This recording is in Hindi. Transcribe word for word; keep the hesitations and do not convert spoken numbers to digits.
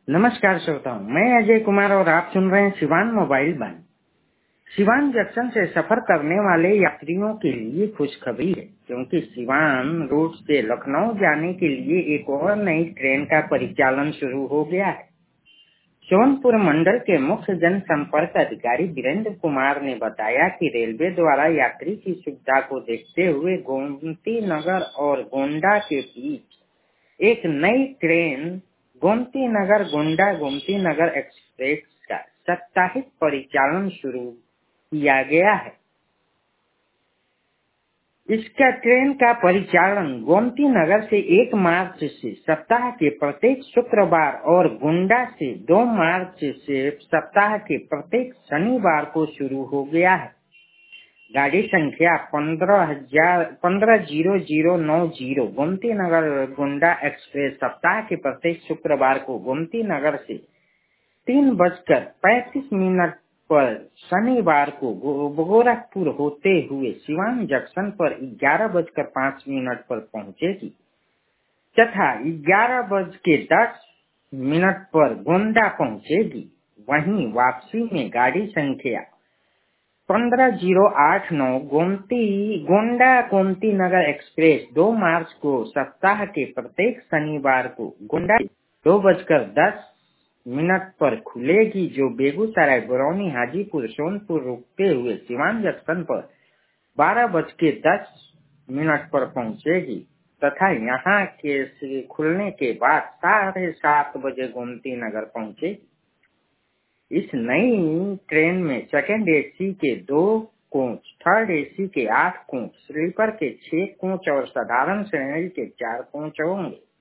नमस्कार श्रोताओं, मैं अजय कुमार और आप सुन रहे हैं सिवान मोबाइल बानी। सिवान जंक्शन से सफर करने वाले यात्रियों के लिए खुशखबरी है, क्योंकि सिवान रूट से लखनऊ जाने के लिए एक और नई ट्रेन का परिचालन शुरू हो गया है। सोनपुर मंडल के मुख्य जनसंपर्क अधिकारी वीरेंद्र कुमार ने बताया कि रेलवे द्वारा यात्री की सुविधा को देखते हुए गोमती नगर और गोंडा के बीच एक नई ट्रेन गोमती नगर गोंडा गोमती नगर एक्सप्रेस का साप्ताहिक परिचालन शुरू किया गया है। इसका ट्रेन का परिचालन गोमती नगर से एक मार्च से सप्ताह के प्रत्येक शुक्रवार और गोंडा से दो मार्च से सप्ताह के प्रत्येक शनिवार को शुरू हो गया है। गाड़ी संख्या पंद्रह हजार पंद्रह जीरो जीरो नौ जीरो गोमती नगर गोंडा एक्सप्रेस सप्ताह के प्रत्येक शुक्रवार को गोमती नगर से तीन बजकर पैंतीस मिनट पर शनिवार को गोरखपुर होते हुए सिवान जंक्शन पर ग्यारह बजकर पाँच मिनट पर पहुंचेगी तथा ग्यारह बज के दस मिनट पर गोंडा पहुंचेगी। वहीं वापसी में गाड़ी संख्या पंद्रह जीरो आठ नौ गोमती गोंडा गोमती नगर एक्सप्रेस दो मार्च को सप्ताह के प्रत्येक शनिवार को गोंडा दो बजकर दस मिनट पर खुलेगी, जो बेगूसराय बरौनी हाजीपुर सोनपुर रुकते हुए सिवान जंक्शन पर बारह बज के दस मिनट पर पहुंचेगी तथा यहाँ के खुलने के बाद साढ़े सात बजे गोमती नगर पहुंचेगी। इस नई ट्रेन में सेकंड एसी के दो कोच, थर्ड एसी के आठ कोच, स्लीपर के छह कोच और साधारण श्रेणी के चार कोच होंगे।